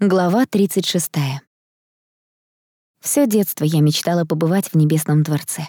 Глава 36. Всё детство я мечтала побывать в Небесном дворце.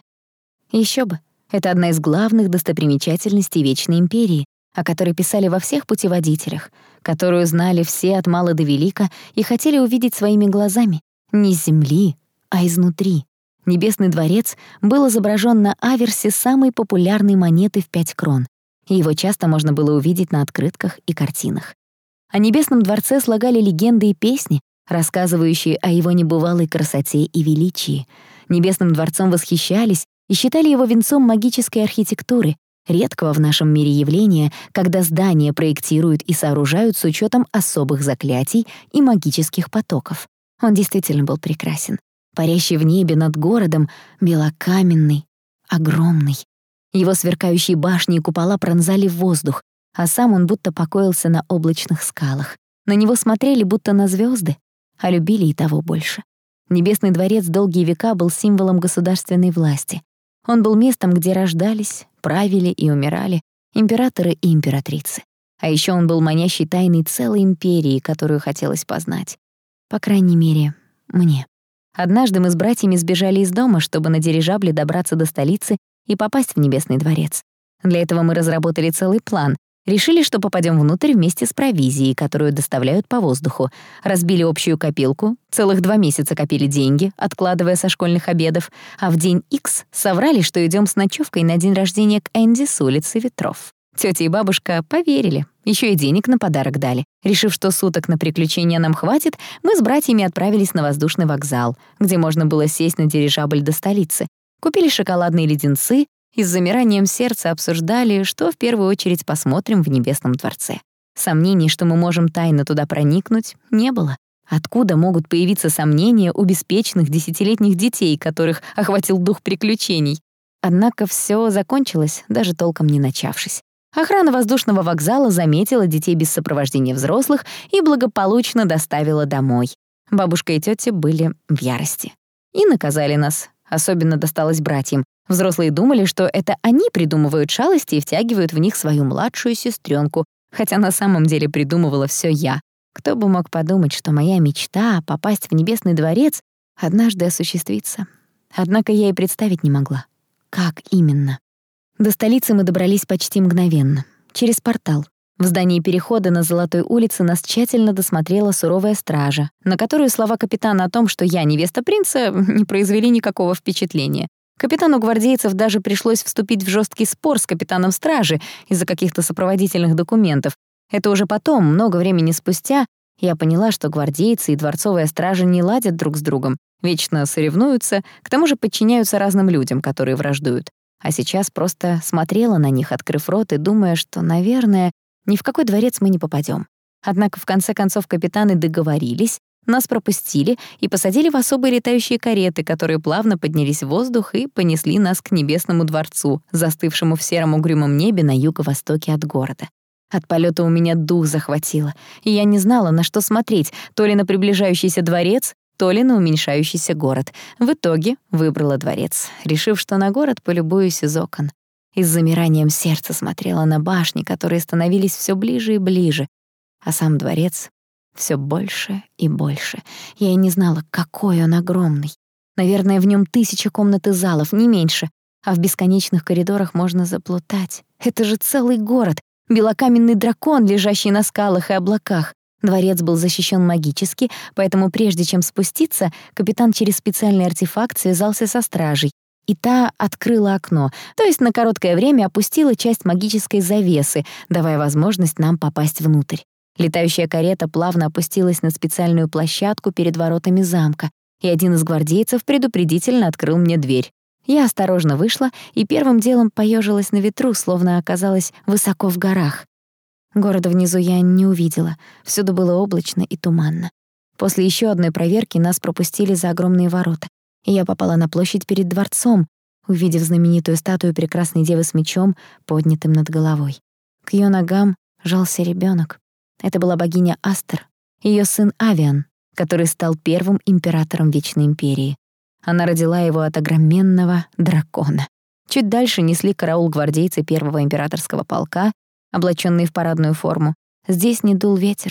Ещё бы, это одна из главных достопримечательностей Вечной Империи, о которой писали во всех путеводителях, которую знали все от мала до велика и хотели увидеть своими глазами, не с земли, а изнутри. Небесный дворец был изображён на аверсе самой популярной монеты в 5 крон, и его часто можно было увидеть на открытках и картинах. О Небесном дворце слагали легенды и песни, рассказывающие о его небывалой красоте и величии. Небесным дворцом восхищались и считали его венцом магической архитектуры, редкого в нашем мире явления, когда здания проектируют и сооружают с учетом особых заклятий и магических потоков. Он действительно был прекрасен. Парящий в небе над городом, белокаменный, огромный. Его сверкающие башни и купола пронзали воздух, а сам он будто покоился на облачных скалах. На него смотрели будто на звезды, а любили и того больше. Небесный дворец долгие века был символом государственной власти. Он был местом, где рождались, правили и умирали императоры и императрицы. А еще он был манящей тайной целой империи, которую хотелось познать. По крайней мере, мне. Однажды мы с братьями сбежали из дома, чтобы на дирижабле добраться до столицы и попасть в Небесный дворец. Для этого мы разработали целый план. Решили, что попадем внутрь вместе с провизией, которую доставляют по воздуху. Разбили общую копилку, целых 2 месяца копили деньги, откладывая со школьных обедов, а в день X соврали, что идем с ночевкой на день рождения к Энди с улицы Ветров. Тётя и бабушка поверили, еще и денег на подарок дали. Решив, что суток на приключения нам хватит, мы с братьями отправились на воздушный вокзал, где можно было сесть на дирижабль до столицы. Купили шоколадные леденцы и с замиранием сердца обсуждали, что в первую очередь посмотрим в Небесном дворце. Сомнений, что мы можем тайно туда проникнуть, не было. Откуда могут появиться сомнения у беспечных 10-летних детей, которых охватил дух приключений? Однако всё закончилось, даже толком не начавшись. Охрана воздушного вокзала заметила детей без сопровождения взрослых и благополучно доставила домой. Бабушка и тётя были в ярости. И наказали нас. Особенно досталось братьям. Взрослые думали, что это они придумывают шалости и втягивают в них свою младшую сестренку, хотя на самом деле придумывала всё я. Кто бы мог подумать, что моя мечта — попасть в Небесный дворец — однажды осуществится. Однако я и представить не могла. Как именно? До столицы мы добрались почти мгновенно. Через портал. В здании перехода на Золотой улице нас тщательно досмотрела суровая стража, на которую слова капитана о том, что я невеста принца, не произвели никакого впечатления. Капитану гвардейцев даже пришлось вступить в жесткий спор с капитаном стражи из-за каких-то сопроводительных документов. Это уже потом, много времени спустя, я поняла, что гвардейцы и дворцовая стража не ладят друг с другом, вечно соревнуются, к тому же подчиняются разным людям, которые враждуют. А сейчас просто смотрела на них, открыв рот и думая, что, наверное, ни в какой дворец мы не попадём. Однако в конце концов капитаны договорились, нас пропустили и посадили в особые летающие кареты, которые плавно поднялись в воздух и понесли нас к Небесному дворцу, застывшему в сером угрюмом небе на юго-востоке от города. От полёта у меня дух захватило, и я не знала, на что смотреть, то ли на приближающийся дворец, то ли на уменьшающийся город. В итоге выбрала дворец, решив, что на город полюбуюсь из окон. И с замиранием сердца смотрела на башни, которые становились всё ближе и ближе, а сам дворец всё больше и больше. Я и не знала, какой он огромный. Наверное, в нём 1000 комнат и залов, не меньше, а в бесконечных коридорах можно заплутать. Это же целый город, белокаменный дракон, лежащий на скалах и облаках. Дворец был защищен магически, поэтому прежде чем спуститься, капитан через специальный артефакт связался со стражей, и та открыла окно, то есть на короткое время опустила часть магической завесы, давая возможность нам попасть внутрь. Летающая карета плавно опустилась на специальную площадку перед воротами замка, и один из гвардейцев предупредительно открыл мне дверь. Я осторожно вышла и первым делом поёжилась на ветру, словно оказалась высоко в горах. Города внизу я не увидела, всюду было облачно и туманно. После ещё одной проверки нас пропустили за огромные ворота, и я попала на площадь перед дворцом, увидев знаменитую статую прекрасной девы с мечом, поднятым над головой. К её ногам жался ребёнок. Это была богиня Астер, её сын Авиан, который стал первым императором Вечной Империи. Она родила его от огроменного дракона. Чуть дальше несли караул гвардейцы первого императорского полка, облачённые в парадную форму. Здесь не дул ветер.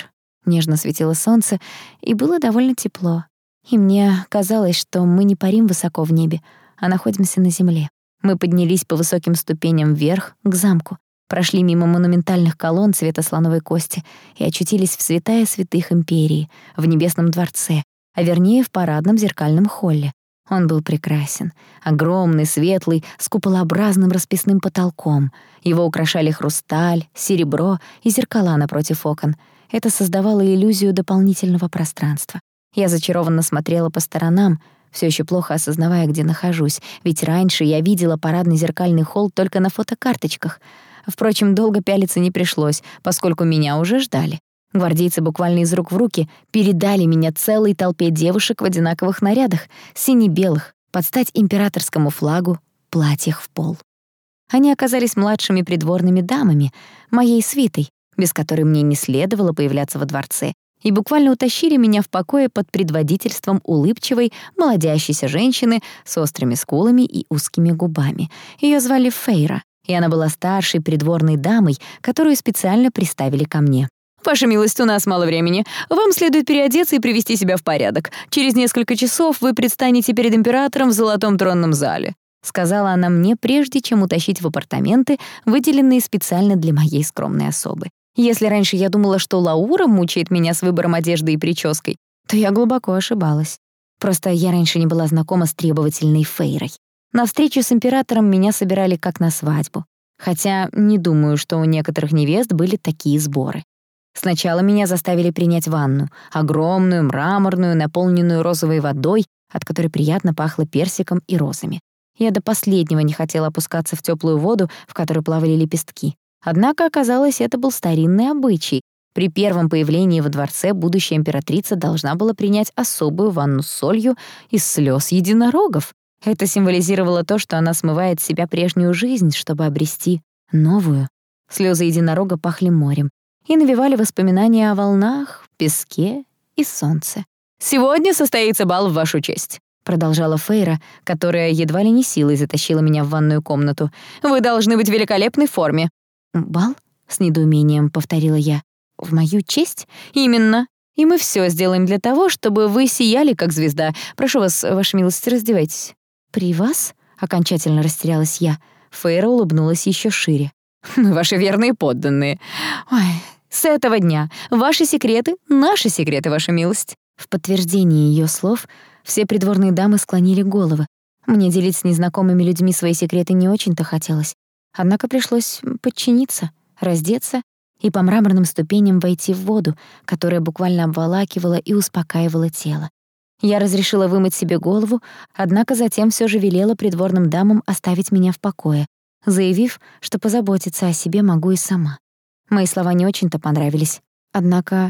Нежно светило солнце, и было довольно тепло. И мне казалось, что мы не парим высоко в небе, а находимся на земле. Мы поднялись по высоким ступеням вверх, к замку, прошли мимо монументальных колонн цвета слоновой кости и очутились в святая святых империи, в Небесном дворце, а вернее в парадном зеркальном холле. Он был прекрасен. Огромный, светлый, с куполообразным расписным потолком. Его украшали хрусталь, серебро и зеркала напротив окон. Это создавало иллюзию дополнительного пространства. Я зачарованно смотрела по сторонам, всё ещё плохо осознавая, где нахожусь, ведь раньше я видела парадный зеркальный холл только на фотокарточках. Впрочем, долго пялиться не пришлось, поскольку меня уже ждали. Гвардейцы буквально из рук в руки передали меня целой толпе девушек в одинаковых нарядах, сине-белых, под стать императорскому флагу, платьях в пол. Они оказались младшими придворными дамами, моей свитой, без которой мне не следовало появляться во дворце, и буквально утащили меня в покое под предводительством улыбчивой, молодящейся женщины с острыми скулами и узкими губами. Её звали Фейра, и она была старшей придворной дамой, которую специально приставили ко мне. «Ваша милость, у нас мало времени. Вам следует переодеться и привести себя в порядок. Через несколько часов вы предстанете перед императором в золотом тронном зале», — сказала она мне, прежде чем утащить в апартаменты, выделенные специально для моей скромной особы. Если раньше я думала, что Лаура мучает меня с выбором одежды и прической, то я глубоко ошибалась. Просто я раньше не была знакома с требовательной Фейрой. На встречу с императором меня собирали как на свадьбу. Хотя не думаю, что у некоторых невест были такие сборы. Сначала меня заставили принять ванну, огромную, мраморную, наполненную розовой водой, от которой приятно пахло персиком и розами. Я до последнего не хотела опускаться в теплую воду, в которой плавали лепестки. Однако, оказалось, это был старинный обычай. При первом появлении во дворце будущая императрица должна была принять особую ванну с солью из слез единорогов. Это символизировало то, что она смывает с себя прежнюю жизнь, чтобы обрести новую. Слезы единорога пахли морем и навевали воспоминания о волнах, песке и солнце. «Сегодня состоится бал в вашу честь», — продолжала Фейра, которая едва ли не силой затащила меня в ванную комнату. «Вы должны быть в великолепной форме». «Бал?» — с недоумением повторила я. «В мою честь?» «Именно. И мы всё сделаем для того, чтобы вы сияли, как звезда. Прошу вас, ваша милость, раздевайтесь». «При вас?» — окончательно растерялась я. Фейра улыбнулась ещё шире. «Мы ваши верные подданные. Ой, с этого дня ваши секреты — наши секреты, ваша милость». В подтверждение её слов все придворные дамы склонили головы. Мне делить с незнакомыми людьми свои секреты не очень-то хотелось. Однако пришлось подчиниться, раздеться и по мраморным ступеням войти в воду, которая буквально обволакивала и успокаивала тело. Я разрешила вымыть себе голову, однако затем всё же велела придворным дамам оставить меня в покое, заявив, что позаботиться о себе могу и сама. Мои слова не очень-то понравились. Однако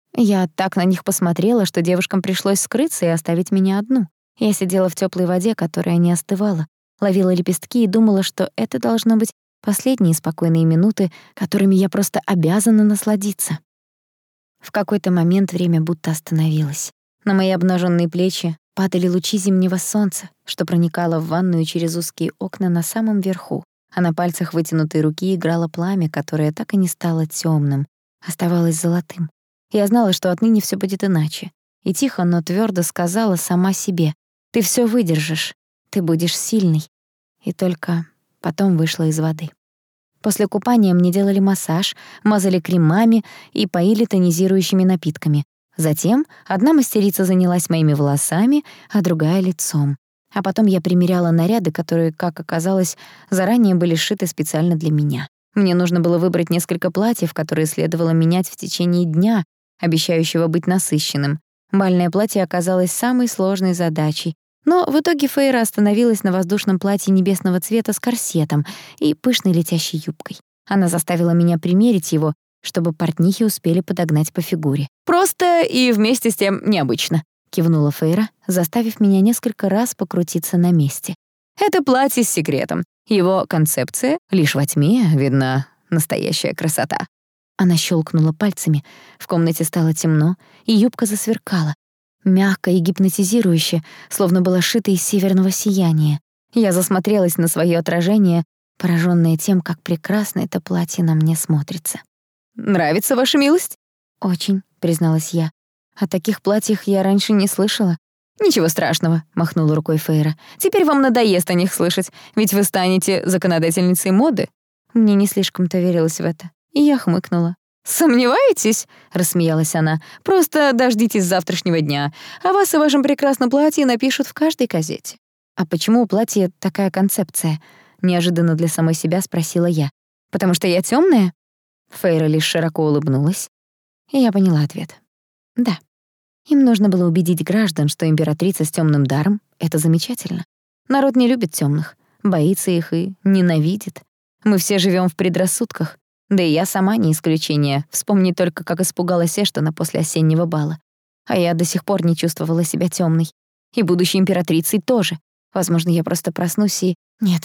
я так на них посмотрела, что девушкам пришлось скрыться и оставить меня одну. Я сидела в тёплой воде, которая не остывала, ловила лепестки и думала, что это должно быть последние спокойные минуты, которыми я просто обязана насладиться. В какой-то момент время будто остановилось. На мои обнажённые плечи падали лучи зимнего солнца, что проникало в ванную через узкие окна на самом верху, а на пальцах вытянутой руки играло пламя, которое так и не стало тёмным, оставалось золотым. Я знала, что отныне всё будет иначе, и тихо, но твёрдо сказала сама себе: «Ты всё выдержишь, ты будешь сильной». И только потом вышла из воды. После купания мне делали массаж, мазали кремами и поили тонизирующими напитками. Затем одна мастерица занялась моими волосами, а другая — лицом. А потом я примеряла наряды, которые, как оказалось, заранее были сшиты специально для меня. Мне нужно было выбрать несколько платьев, которые следовало менять в течение дня, обещающего быть насыщенным. Бальное платье оказалось самой сложной задачей, но в итоге Фейра остановилась на воздушном платье небесного цвета с корсетом и пышной летящей юбкой. Она заставила меня примерить его, чтобы портнихи успели подогнать по фигуре. «Просто и вместе с тем необычно», — кивнула Фейра, заставив меня несколько раз покрутиться на месте. «Это платье с секретом. Его концепция — лишь во тьме видна настоящая красота». Она щелкнула пальцами, в комнате стало темно, и юбка засверкала. Мягко и гипнотизирующе, словно была шита из северного сияния. Я засмотрелась на своё отражение, поражённая тем, как прекрасно это платье на мне смотрится. «Нравится, ваша милость?» «Очень», — призналась я. «О таких платьях я раньше не слышала». «Ничего страшного», — махнула рукой Фейра. «Теперь вам надоест о них слышать, ведь вы станете законодательницей моды». Мне не слишком-то верилось в это, и я хмыкнула. «Сомневаетесь?» — рассмеялась она. «Просто дождитесь завтрашнего дня. О вас и вашем прекрасном платье напишут в каждой газете». «А почему у платья такая концепция?» — неожиданно для самой себя спросила я. «Потому что я тёмная?» Фейра лишь широко улыбнулась, и я поняла ответ. «Да». Им нужно было убедить граждан, что императрица с тёмным даром — это замечательно. Народ не любит тёмных, боится их и ненавидит. Мы все живём в предрассудках. Да и я сама не исключение. Вспомни только, как испугалась Эштона после осеннего бала. А я до сих пор не чувствовала себя тёмной. И будущей императрицей тоже. Возможно, я просто проснусь и... Нет,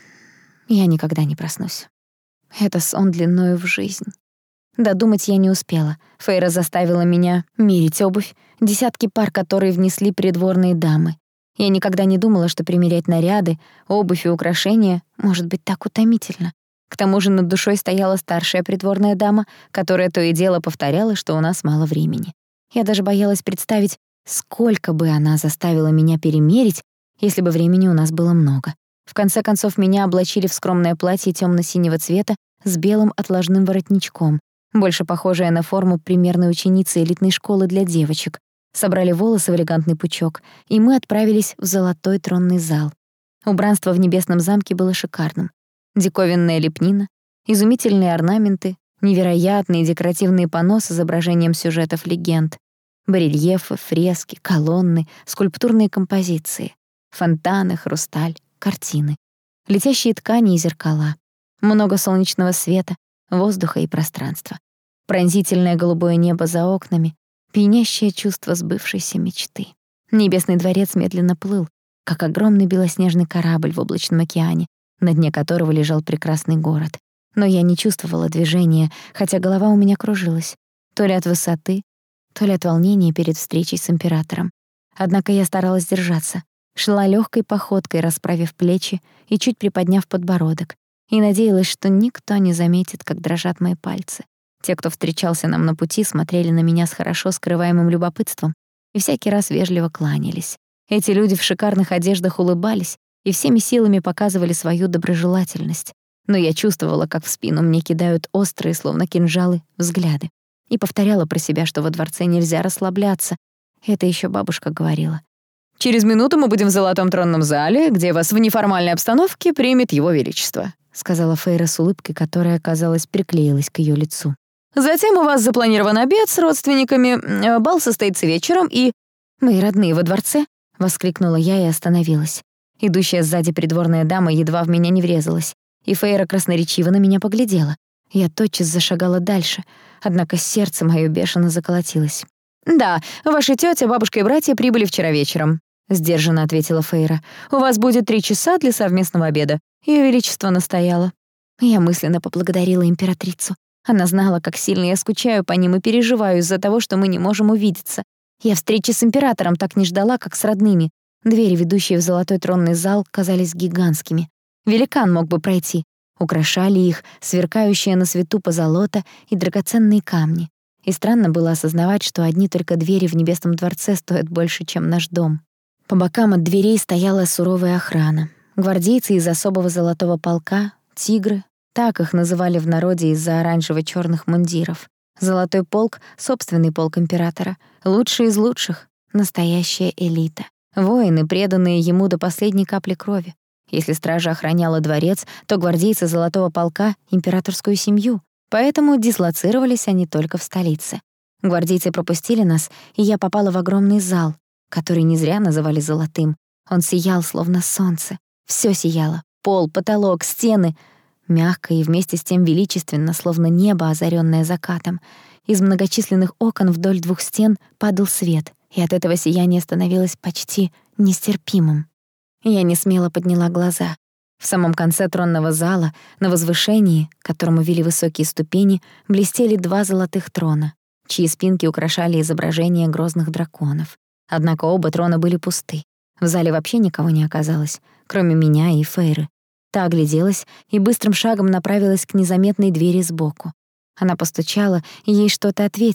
я никогда не проснусь. Это сон длиною в жизнь. Додумать я не успела. Фейра заставила меня мерить обувь, десятки пар, которые внесли придворные дамы. Я никогда не думала, что примерять наряды, обувь и украшения может быть так утомительно. К тому же над душой стояла старшая придворная дама, которая то и дело повторяла, что у нас мало времени. Я даже боялась представить, сколько бы она заставила меня перемерить, если бы времени у нас было много. В конце концов, меня облачили в скромное платье тёмно-синего цвета с белым отложным воротничком, больше похожее на форму примерной ученицы элитной школы для девочек. Собрали волосы в элегантный пучок, и мы отправились в золотой тронный зал. Убранство в небесном замке было шикарным. Диковинная лепнина, изумительные орнаменты, невероятные декоративные панно с изображением сюжетов легенд, барельефы, фрески, колонны, скульптурные композиции, фонтаны, хрусталь, картины, летящие ткани и зеркала, много солнечного света, воздуха и пространства, пронзительное голубое небо за окнами, пьянящее чувство сбывшейся мечты. Небесный дворец медленно плыл, как огромный белоснежный корабль в облачном океане, на дне которого лежал прекрасный город. Но я не чувствовала движения, хотя голова у меня кружилась, то ли от высоты, то ли от волнения перед встречей с императором. Однако я старалась держаться, шла лёгкой походкой, расправив плечи и чуть приподняв подбородок, и надеялась, что никто не заметит, как дрожат мои пальцы. Те, кто встречался нам на пути, смотрели на меня с хорошо скрываемым любопытством и всякий раз вежливо кланялись. Эти люди в шикарных одеждах улыбались и всеми силами показывали свою доброжелательность. Но я чувствовала, как в спину мне кидают острые, словно кинжалы, взгляды. И повторяла про себя, что во дворце нельзя расслабляться. Это ещё бабушка говорила. «Через минуту мы будем в золотом тронном зале, где вас в неформальной обстановке примет его величество», сказала Фейра с улыбкой, которая, казалось, приклеилась к её лицу. «Затем у вас запланирован обед с родственниками, бал состоится вечером и...» «Мои родные во дворце?» — воскликнула я и остановилась. Идущая сзади придворная дама едва в меня не врезалась, и Фейра красноречиво на меня поглядела. Я тотчас зашагала дальше, однако сердце моё бешено заколотилось. «Да, ваша тётя, бабушка и братья прибыли вчера вечером», — сдержанно ответила Фейра. «У вас будет 3 часа для совместного обеда. Её величество настояло». Я мысленно поблагодарила императрицу. Она знала, как сильно я скучаю по ним и переживаю из-за того, что мы не можем увидеться. Я встречи с императором так не ждала, как с родными. Двери, ведущие в золотой тронный зал, казались гигантскими. Великан мог бы пройти. Украшали их сверкающие на свету позолота и драгоценные камни. И странно было осознавать, что одни только двери в Небесном дворце стоят больше, чем наш дом. По бокам от дверей стояла суровая охрана. Гвардейцы из особого золотого полка, тигры, так их называли в народе из-за оранжево-чёрных мундиров. Золотой полк — собственный полк императора, лучший из лучших, настоящая элита. Воины, преданные ему до последней капли крови. Если стража охраняла дворец, то гвардейцы Золотого полка — императорскую семью, поэтому дислоцировались они только в столице. Гвардейцы пропустили нас, и я попала в огромный зал, который не зря называли золотым. Он сиял, словно солнце. Всё сияло — пол, потолок, стены. Мягко и вместе с тем величественно, словно небо, озарённое закатом. Из многочисленных окон вдоль 2 стен падал свет, и от этого сияние становилось почти нестерпимым. Я несмело подняла глаза. В самом конце тронного зала, на возвышении, к которому вели высокие ступени, блестели 2 золотых трона, чьи спинки украшали изображения грозных драконов. Однако оба трона были пусты. В зале вообще никого не оказалось, кроме меня и Фейры. Та огляделась и быстрым шагом направилась к незаметной двери сбоку. Она постучала, и ей что-то ответили,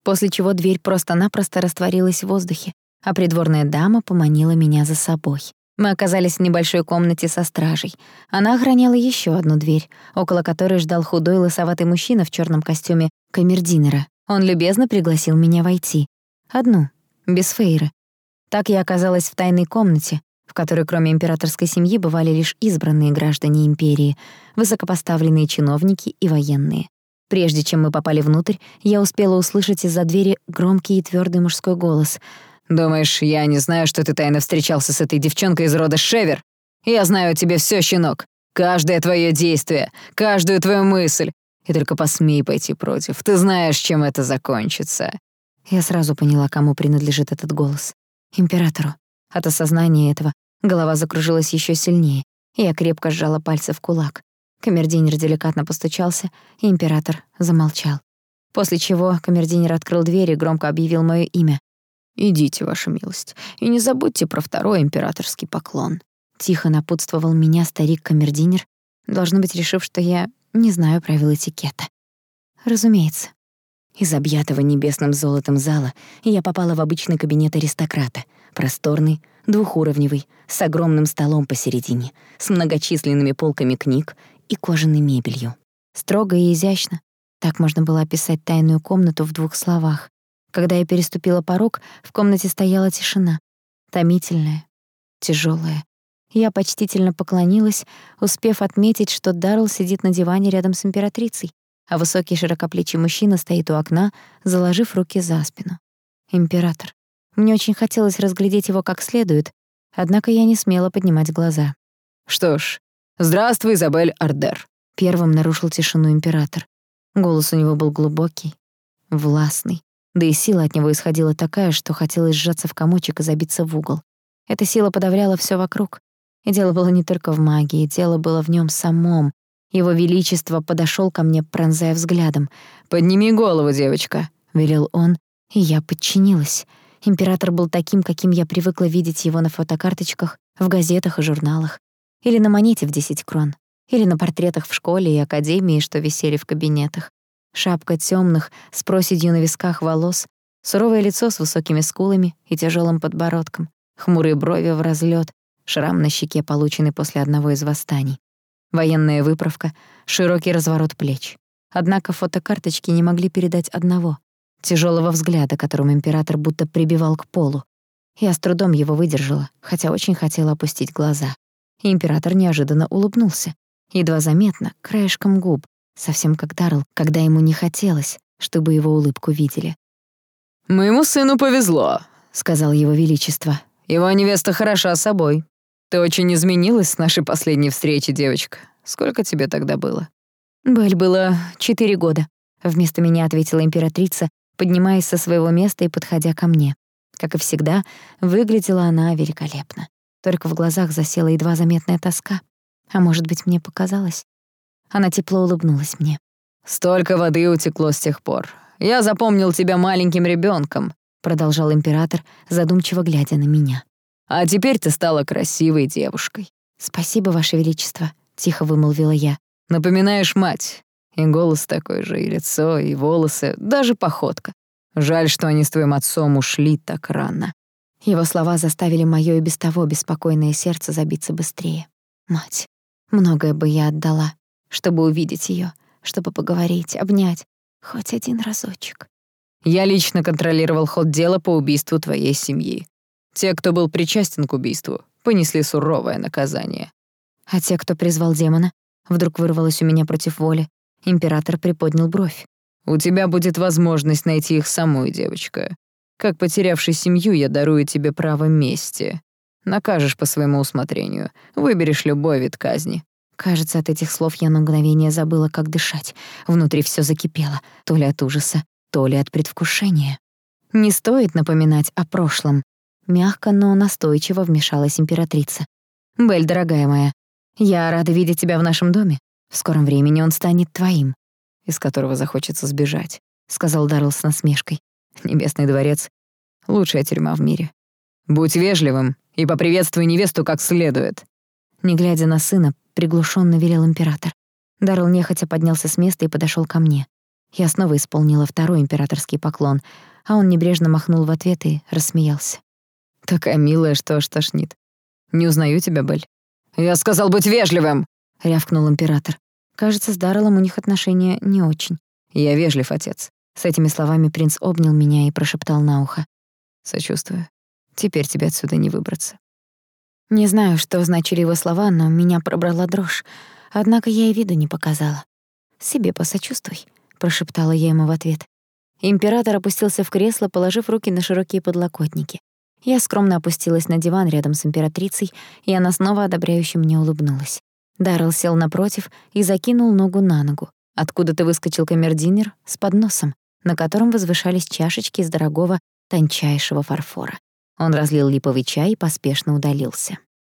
после чего дверь просто-напросто растворилась в воздухе, а придворная дама поманила меня за собой. Мы оказались в небольшой комнате со стражей. Она охраняла еще одну дверь, около которой ждал худой лысоватый мужчина в черном костюме камердинера. Он любезно пригласил меня войти. Одну, без Фейры. Так я оказалась в тайной комнате, в которой кроме императорской семьи бывали лишь избранные граждане империи, высокопоставленные чиновники и военные. Прежде чем мы попали внутрь, я успела услышать из-за двери громкий и твёрдый мужской голос. «Думаешь, я не знаю, что ты тайно встречался с этой девчонкой из рода Шевер? Я знаю о тебе всё, щенок. Каждое твоё действие, каждую твою мысль. И только посмей пойти против. Ты знаешь, чем это закончится». Я сразу поняла, кому принадлежит этот голос. Императору. От осознания этого голова закружилась ещё сильнее, и я крепко сжала пальцы в кулак. Камердинер деликатно постучался, и император замолчал. После чего камердинер открыл дверь и громко объявил моё имя. «Идите, ваша милость, и не забудьте про второй императорский поклон». Тихо напутствовал меня старик-камердинер, должно быть, решив, что я не знаю правил этикета. Разумеется. Из объятого небесным золотом зала я попала в обычный кабинет аристократа, просторный, двухуровневый, с огромным столом посередине, с многочисленными полками книг и кожаной мебелью. Строго и изящно. Так можно было описать тайную комнату в 2 словах. Когда я переступила порог, в комнате стояла тишина. Томительная, тяжёлая. Я почтительно поклонилась, успев отметить, что Даррелл сидит на диване рядом с императрицей, а высокий широкоплечий мужчина стоит у окна, заложив руки за спину. Император. Мне очень хотелось разглядеть его как следует, однако я не смела поднимать глаза. «Что ж, здравствуй, Изабель Ардер», — первым нарушил тишину император. Голос у него был глубокий, властный, да и сила от него исходила такая, что хотелось сжаться в комочек и забиться в угол. Эта сила подавляла всё вокруг. И дело было не только в магии, дело было в нём самом. Его Величество подошёл ко мне, пронзая взглядом. «Подними голову, девочка», — велел он, и я подчинилась. Император был таким, каким я привыкла видеть его на фотокарточках, в газетах и журналах. Или на монете в 10 крон. Или на портретах в школе и академии, что висели в кабинетах. Шапка тёмных, с проседью на висках волос, суровое лицо с высокими скулами и тяжёлым подбородком, хмурые брови в разлёт, шрам на щеке, полученный после одного из восстаний. Военная выправка, широкий разворот плеч. Однако фотокарточки не могли передать одного — тяжёлого взгляда, которым император будто прибивал к полу. Я с трудом его выдержала, хотя очень хотела опустить глаза. И император неожиданно улыбнулся. Едва заметно, краешком губ, совсем как Даррелл, когда ему не хотелось, чтобы его улыбку видели. «Моему сыну повезло», — сказал его величество. «Его невеста хороша собой. Ты очень изменилась с нашей последней встречи, девочка. Сколько тебе тогда было?» «Белль было 4 года», — вместо меня ответила императрица, поднимаясь со своего места и подходя ко мне. Как и всегда, выглядела она великолепно. Только в глазах засела едва заметная тоска. А может быть, мне показалось? Она тепло улыбнулась мне. «Столько воды утекло с тех пор. Я запомнил тебя маленьким ребёнком», — продолжал император, задумчиво глядя на меня. «А теперь ты стала красивой девушкой». «Спасибо, Ваше Величество», — тихо вымолвила я. «Напоминаешь мать. И голос такой же, и лицо, и волосы, даже походка. Жаль, что они с твоим отцом ушли так рано». Его слова заставили моё и без того беспокойное сердце забиться быстрее. Мать. Многое бы я отдала, чтобы увидеть её, чтобы поговорить, обнять. Хоть один разочек. «Я лично контролировал ход дела по убийству твоей семьи. Те, кто был причастен к убийству, понесли суровое наказание». «А те, кто призвал демона?» Вдруг вырвалось у меня против воли. Император приподнял бровь. «У тебя будет возможность найти их самой, девочка. Как потерявший семью, я дарую тебе право мести. Накажешь по своему усмотрению, выберешь любой вид казни». Кажется, от этих слов я на мгновение забыла, как дышать. Внутри всё закипело, то ли от ужаса, то ли от предвкушения. «Не стоит напоминать о прошлом», — мягко, но настойчиво вмешалась императрица. «Белль, дорогая моя, я рада видеть тебя в нашем доме. В скором времени он станет твоим». «Из которого захочется сбежать», — сказал Даррелл с насмешкой. «Небесный дворец — лучшая тюрьма в мире. Будь вежливым и поприветствуй невесту как следует». Не глядя на сына, приглушённо велел император. Даррелл нехотя поднялся с места и подошёл ко мне. Я снова исполнила второй императорский поклон, а он небрежно махнул в ответ и рассмеялся. Такая милая, что аж тошнит. Не узнаю тебя, Бель. Я сказал быть вежливым, рявкнул император. Кажется, с Дарреллом у них отношения не очень. Я вежлив, отец. С этими словами принц обнял меня и прошептал на ухо. Сочувствую. Теперь тебе отсюда не выбраться. Не знаю, что значили его слова, но меня пробрала дрожь. Однако я и виду не показала. «Себе посочувствуй», — прошептала я ему в ответ. Император опустился в кресло, положив руки на широкие подлокотники. Я скромно опустилась на диван рядом с императрицей, и она снова одобряюще мне улыбнулась. Даррелл сел напротив и закинул ногу на ногу. Откуда-то выскочил камердинер с подносом, на котором возвышались чашечки из дорогого тончайшего фарфора. Он разлил липовый чай и поспешно удалился.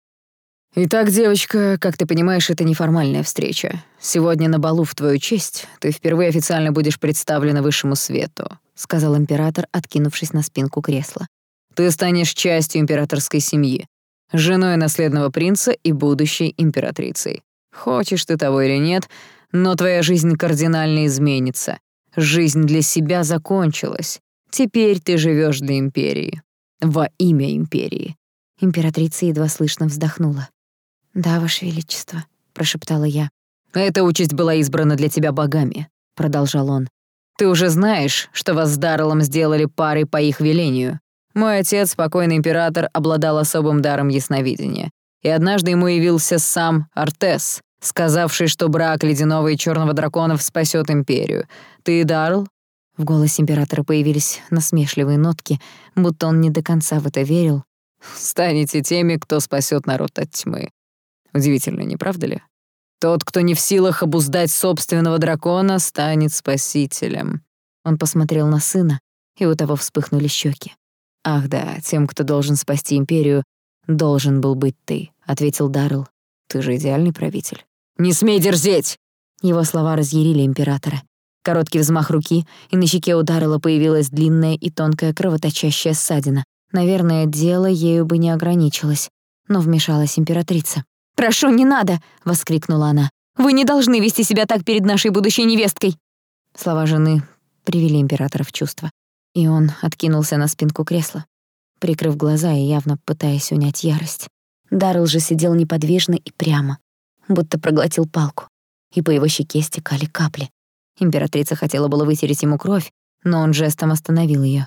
«Итак, девочка, как ты понимаешь, это неформальная встреча. Сегодня на балу в твою честь ты впервые официально будешь представлена высшему свету», — сказал император, откинувшись на спинку кресла. «Ты станешь частью императорской семьи, женой наследного принца и будущей императрицей. Хочешь ты того или нет, но твоя жизнь кардинально изменится. Жизнь для себя закончилась. Теперь ты живешь для империи. Во имя империи». Императрица едва слышно вздохнула. «Да, Ваше Величество», — прошептала я. «Эта участь была избрана для тебя богами», — продолжал он. «Ты уже знаешь, что вас с Дарреллом сделали парой по их велению. Мой отец, покойный император, обладал особым даром ясновидения. И однажды ему явился сам Артес, сказавший, что брак ледяного и черного драконов спасет империю. Ты и Даррелл?» В голосе императора появились насмешливые нотки, будто он не до конца в это верил. «Станете теми, кто спасет народ от тьмы. Удивительно, не правда ли? Тот, кто не в силах обуздать собственного дракона, станет спасителем». Он посмотрел на сына, и у того вспыхнули щеки. «Ах да, тем, кто должен спасти империю, должен был быть ты», — ответил Даррелл. «Ты же идеальный правитель». «Не смей дерзеть!» Его слова разъярили императора. Короткий взмах руки, и на щеке у Даррелла появилась длинная и тонкая кровоточащая ссадина. Наверное, дело ею бы не ограничилось. Но вмешалась императрица. «Прошу, не надо!» — воскликнула она. «Вы не должны вести себя так перед нашей будущей невесткой!» Слова жены привели императора в чувство, и он откинулся на спинку кресла, прикрыв глаза и явно пытаясь унять ярость. Даррелл же сидел неподвижно и прямо, будто проглотил палку, и по его щеке стекали капли. Императрица хотела было вытереть ему кровь, но он жестом остановил её.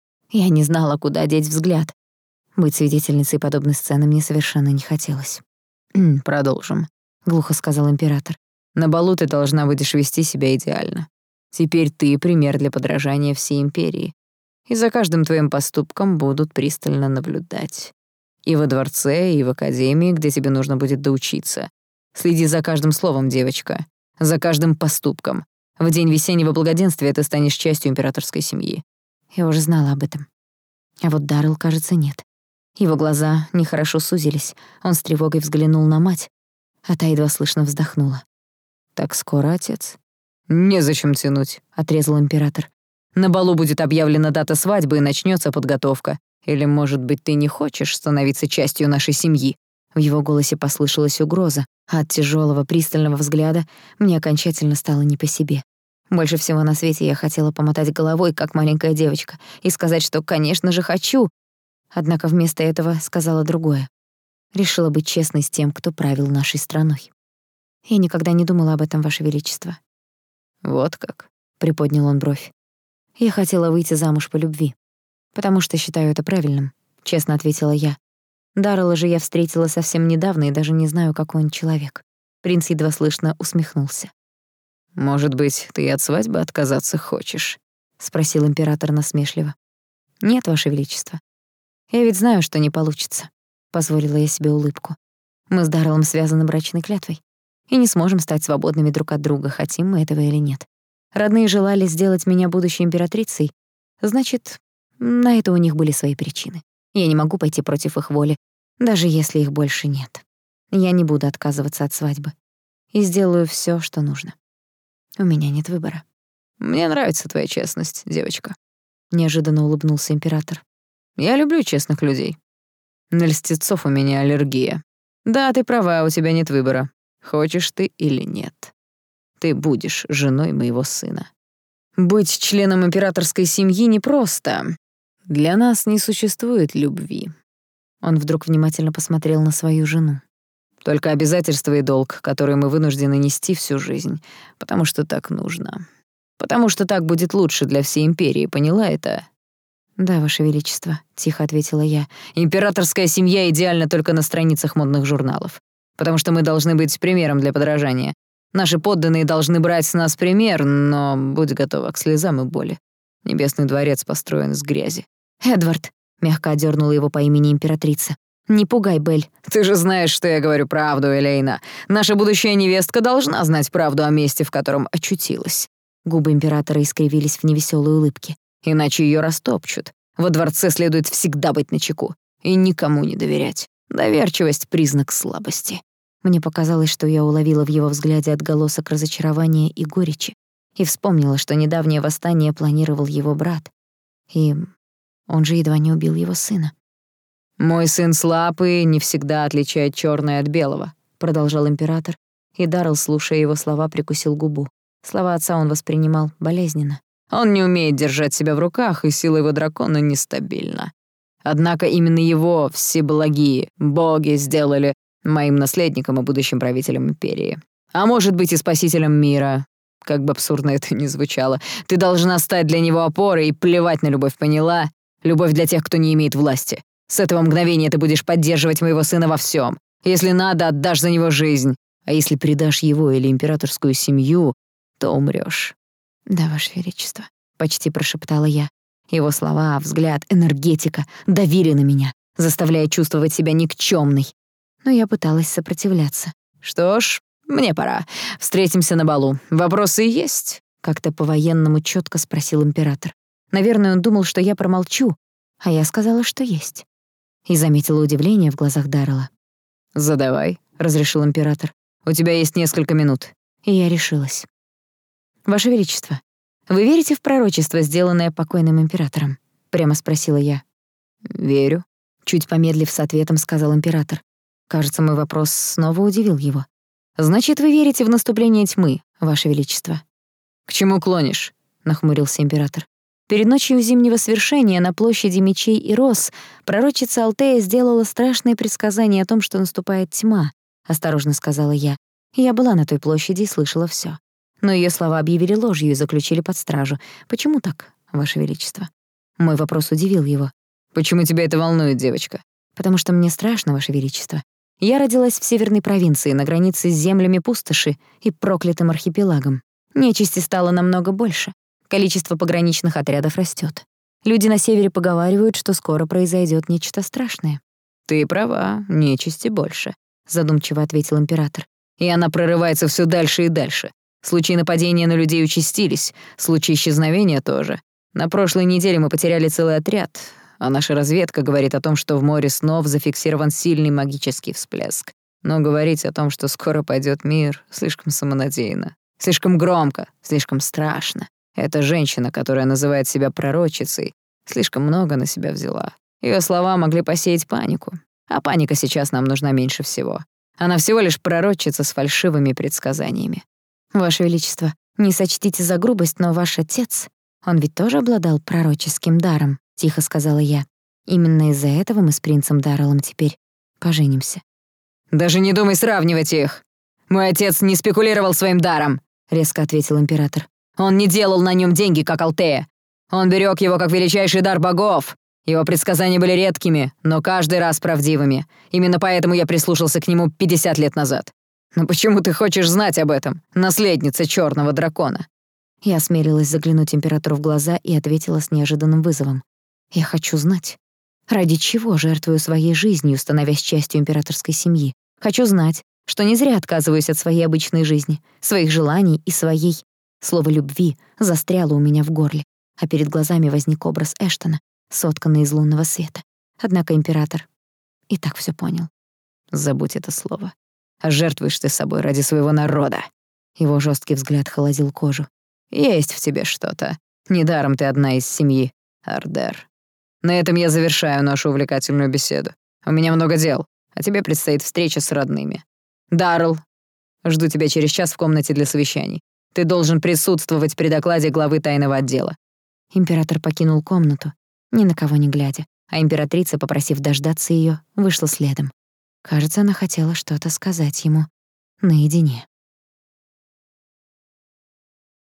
Я не знала, куда деть взгляд. Быть свидетельницей подобной сцены мне совершенно не хотелось. «Продолжим», — глухо сказал император. «На балу ты должна будешь вести себя идеально. Теперь ты пример для подражания всей империи. И за каждым твоим поступком будут пристально наблюдать. И во дворце, и в академии, где тебе нужно будет доучиться. Следи за каждым словом, девочка, за каждым поступком. В день весеннего благоденствия ты станешь частью императорской семьи». Я уже знала об этом. А вот Даррелл, кажется, нет. Его глаза нехорошо сузились. Он с тревогой взглянул на мать, а та едва слышно вздохнула. «Так скоро, отец?» «Незачем тянуть», — отрезал император. «На балу будет объявлена дата свадьбы и начнется подготовка. Или, может быть, ты не хочешь становиться частью нашей семьи?» В его голосе послышалась угроза, а от тяжелого пристального взгляда мне окончательно стало не по себе. Больше всего на свете я хотела помотать головой, как маленькая девочка, и сказать, что, конечно же, хочу. Однако вместо этого сказала другое. Решила быть честной с тем, кто правил нашей страной. Я никогда не думала об этом, Ваше Величество. «Вот как?» — приподнял он бровь. «Я хотела выйти замуж по любви, потому что считаю это правильным», — честно ответила я. Даррелла же я встретила совсем недавно и даже не знаю, какой он человек. Принц едва слышно усмехнулся. «Может быть, ты от свадьбы отказаться хочешь?» — спросил император насмешливо. «Нет, Ваше Величество. Я ведь знаю, что не получится», — позволила я себе улыбку. «Мы с Дарреллом связаны брачной клятвой и не сможем стать свободными друг от друга, хотим мы этого или нет. Родные желали сделать меня будущей императрицей, значит, на это у них были свои причины. Я не могу пойти против их воли, даже если их больше нет. Я не буду отказываться от свадьбы и сделаю всё, что нужно. У меня нет выбора». «Мне нравится твоя честность, девочка», — неожиданно улыбнулся император. «Я люблю честных людей. На льстецов у меня аллергия. Да, ты права, у тебя нет выбора. Хочешь ты или нет. Ты будешь женой моего сына». Быть членом императорской семьи непросто. Для нас не существует любви». Он вдруг внимательно посмотрел на свою жену. «Только обязательства и долг, которые мы вынуждены нести всю жизнь, потому что так нужно. Потому что так будет лучше для всей империи, поняла это?» «Да, Ваше Величество», — тихо ответила я. «Императорская семья идеальна только на страницах модных журналов, потому что мы должны быть примером для подражания. Наши подданные должны брать с нас пример, но будь готова к слезам и боли. Небесный дворец построен из грязи». «Эдвард», — мягко одернула его по имени императрица. «Не пугай Белль». «Ты же знаешь, что я говорю правду, Элейна. Наша будущая невестка должна знать правду о месте, в котором очутилась». Губы императора искривились в невеселой улыбке. «Иначе ее растопчут. Во дворце следует всегда быть начеку и никому не доверять. Доверчивость — признак слабости». Мне показалось, что я уловила в его взгляде отголосок разочарования и горечи, и вспомнила, что недавнее восстание планировал его брат. И он же едва не убил его сына. «Мой сын слаб и не всегда отличает чёрное от белого», — продолжал император, и Даррелл, слушая его слова, прикусил губу. Слова отца он воспринимал болезненно. «Он не умеет держать себя в руках, и сила его дракона нестабильна. Однако именно его всеблагие боги сделали моим наследником и будущим правителем империи. А может быть, и спасителем мира. Как бы абсурдно это ни звучало. Ты должна стать для него опорой и плевать на любовь, поняла? Любовь для тех, кто не имеет власти. С этого мгновения ты будешь поддерживать моего сына во всем. Если надо, отдашь за него жизнь. А если предашь его или императорскую семью, то умрёшь». «Да, Ваше Величество», — почти прошептала я. Его слова, взгляд, энергетика давили на меня, заставляя чувствовать себя никчёмной. Но я пыталась сопротивляться. «Что ж, мне пора. Встретимся на балу. Вопросы есть?» — как-то по-военному чётко спросил император. Наверное, он думал, что я промолчу, а я сказала, что есть. И заметила удивление в глазах Даррелла. «Задавай», — разрешил император. «У тебя есть несколько минут». И я решилась. «Ваше Величество, вы верите в пророчество, сделанное покойным императором?» — прямо спросила я. «Верю», — чуть помедлив с ответом сказал император. Кажется, мой вопрос снова удивил его. «Значит, вы верите в наступление тьмы, Ваше Величество?» «К чему клонишь?» — нахмурился император. Перед ночью зимнего свершения на площади мечей и роз пророчица Алтея сделала страшные предсказания о том, что наступает тьма, — осторожно сказала я. Я была на той площади и слышала всё. Но её слова объявили ложью и заключили под стражу. Почему так, Ваше Величество? Мой вопрос удивил его. «Почему тебя это волнует, девочка?» «Потому что мне страшно, Ваше Величество. Я родилась в северной провинции, на границе с землями пустоши и проклятым архипелагом. Нечисти стало намного больше. Количество пограничных отрядов растёт. Люди на севере поговаривают, что скоро произойдёт нечто страшное». «Ты права, нечисти больше», — задумчиво ответил император. «И она прорывается всё дальше и дальше. Случаи нападения на людей участились, случаи исчезновения тоже. На прошлой неделе мы потеряли целый отряд, а наша разведка говорит о том, что в море снов зафиксирован сильный магический всплеск. Но говорить о том, что скоро пойдёт мир, слишком самонадеянно, слишком громко, слишком страшно. Эта женщина, которая называет себя пророчицей, слишком много на себя взяла. Её слова могли посеять панику, а паника сейчас нам нужна меньше всего. Она всего лишь пророчица с фальшивыми предсказаниями». «Ваше Величество, не сочтите за грубость, но ваш отец, он ведь тоже обладал пророческим даром», — тихо сказала я. «Именно из-за этого мы с принцем Дарреллом теперь поженимся». «Даже не думай сравнивать их. Мой отец не спекулировал своим даром», — резко ответил император. «Он не делал на нём деньги, как Алтея. Он берёг его как величайший дар богов. Его предсказания были редкими, но каждый раз правдивыми. Именно поэтому я прислушался к нему 50 лет назад. Но почему ты хочешь знать об этом, наследница чёрного дракона?» Я осмелилась заглянуть императору в глаза и ответила с неожиданным вызовом. «Я хочу знать, ради чего жертвую своей жизнью, становясь частью императорской семьи. Хочу знать, что не зря отказываюсь от своей обычной жизни, своих желаний и своей...» Слово «любви» застряло у меня в горле, а перед глазами возник образ Эштона, сотканный из лунного света. Однако император и так всё понял. «Забудь это слово. А жертвуешь ты собой ради своего народа». Его жёсткий взгляд холодил кожу. «Есть в тебе что-то. Недаром ты одна из семьи Ардер. На этом я завершаю нашу увлекательную беседу. У меня много дел, а тебе предстоит встреча с родными. Даррелл, жду тебя через час в комнате для совещаний. Ты должен присутствовать при докладе главы тайного отдела». Император покинул комнату, ни на кого не глядя, а императрица, попросив дождаться её, вышла следом. Кажется, она хотела что-то сказать ему наедине.